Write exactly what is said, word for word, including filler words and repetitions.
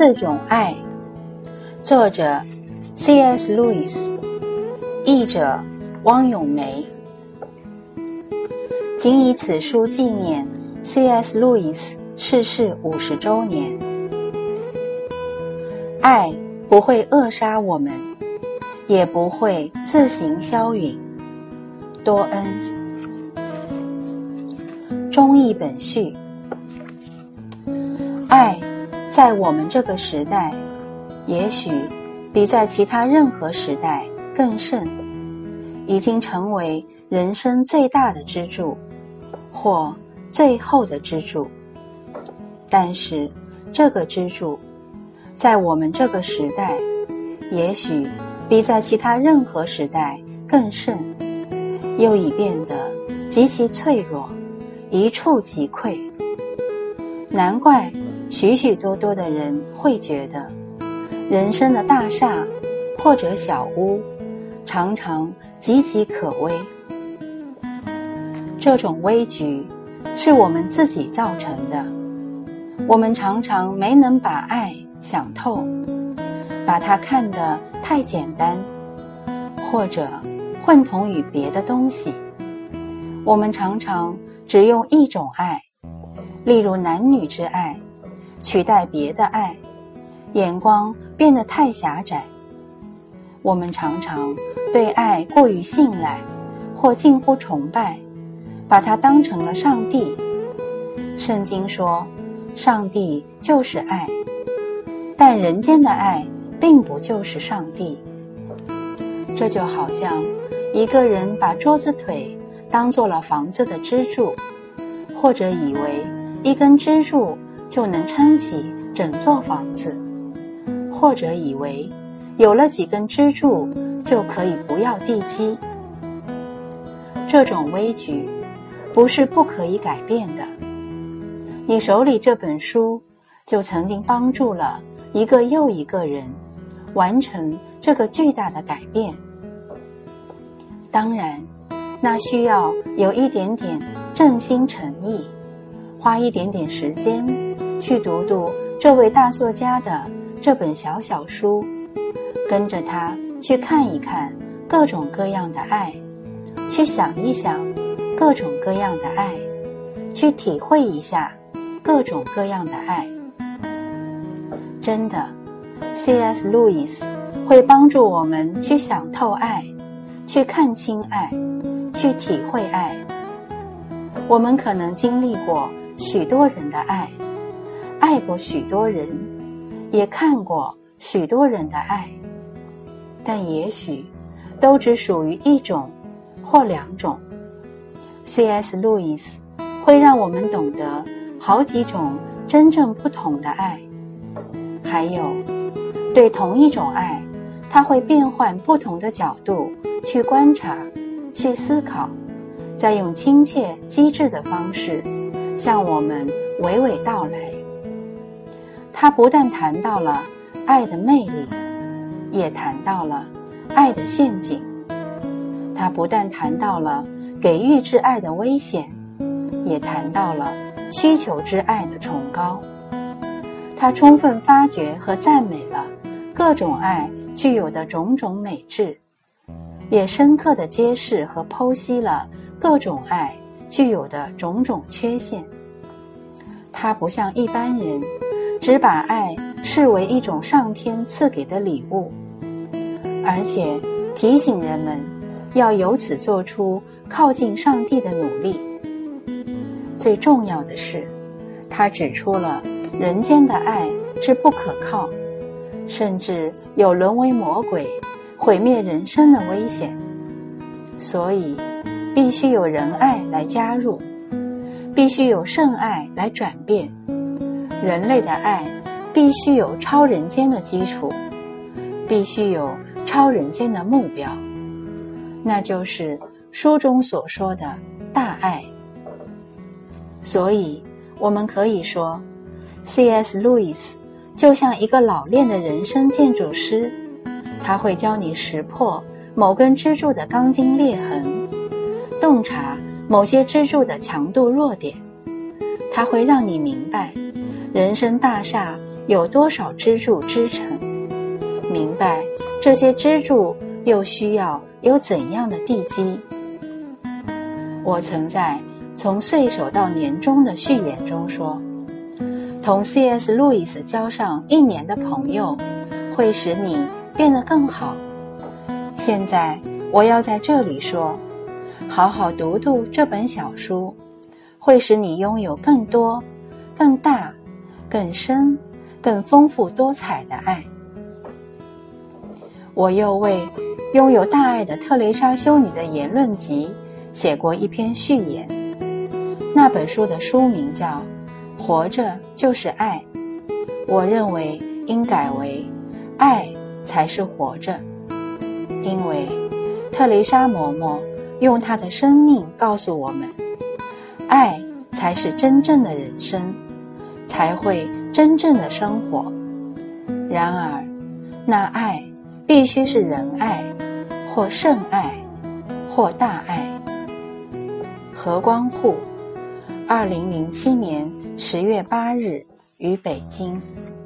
四种爱，作者 C S 路易斯，译者汪咏梅。仅以此书纪念 C S 路易斯逝世五十周年。爱不会扼杀我们，也不会自行消陨。多恩。中译本序。爱在我们这个时代，也许比在其他任何时代更甚，已经成为人生最大的支柱，或最后的支柱。但是这个支柱在我们这个时代，也许比在其他任何时代更甚，又已变得极其脆弱，一触即溃。难怪许许多多的人会觉得，人生的大厦或者小屋常常岌岌可危。这种危局是我们自己造成的，我们常常没能把爱想透，把它看得太简单，或者混同于别的东西。我们常常只用一种爱，例如男女之爱，取代别的爱，眼光变得太狭窄。我们常常对爱过于信赖，或近乎崇拜，把它当成了上帝。圣经说，上帝就是爱，但人间的爱并不就是上帝。这就好像一个人把桌子腿当做了房子的支柱，或者以为一根支柱就能撑起整座房子，或者以为有了几根支柱就可以不要地基。这种危局不是不可以改变的。你手里这本书就曾经帮助了一个又一个人完成这个巨大的改变。当然，那需要有一点点正心诚意，花一点点时间去读读这位大作家的这本小小书，跟着他去看一看各种各样的爱，去想一想各种各样的爱，去体会一下各种各样的爱。真的 C S 路易斯会帮助我们去想透爱，去看清爱，去体会爱。我们可能经历过许多人的爱，爱过许多人，也看过许多人的爱，但也许都只属于一种或两种。 C S 路易斯会让我们懂得好几种真正不同的爱，还有对同一种爱，它会变换不同的角度去观察，去思考，再用亲切机智的方式向我们娓娓道来。他不但谈到了爱的魅力，也谈到了爱的陷阱。他不但谈到了给予之爱的危险，也谈到了需求之爱的崇高。他充分发掘和赞美了各种爱具有的种种美质，也深刻地揭示和剖析了各种爱具有的种种缺陷。他不像一般人只把爱视为一种上天赐给的礼物，而且提醒人们要由此做出靠近上帝的努力。最重要的是，他指出了人间的爱是不可靠，甚至有沦为魔鬼，毁灭人生的危险。所以必须有仁爱来加入，必须有圣爱来转变。人类的爱必须有超人间的基础，必须有超人间的目标，那就是书中所说的大爱。所以我们可以说， C S 路易斯就像一个老练的人生建筑师，他会教你识破某根支柱的钢筋裂痕，洞察某些支柱的强度弱点。他会让你明白，人生大厦有多少支柱支撑，明白这些支柱又需要有怎样的地基。我曾在从岁首到年终的序言中说，同 C S 路易斯交上一年的朋友会使你变得更好。现在我要在这里说，好好读读这本小书，会使你拥有更多、更大、更深、更丰富多彩的爱。我又为拥有大爱的特蕾莎修女的言论集写过一篇序言，那本书的书名叫《活着就是爱》，我认为应改为爱才是活着，因为特蕾莎嬷嬷用她的生命告诉我们，爱才是真正的人生，才会真正的生活。然而那爱必须是仁爱，或圣爱，或大爱。何光户，二零零七年十月八日于北京。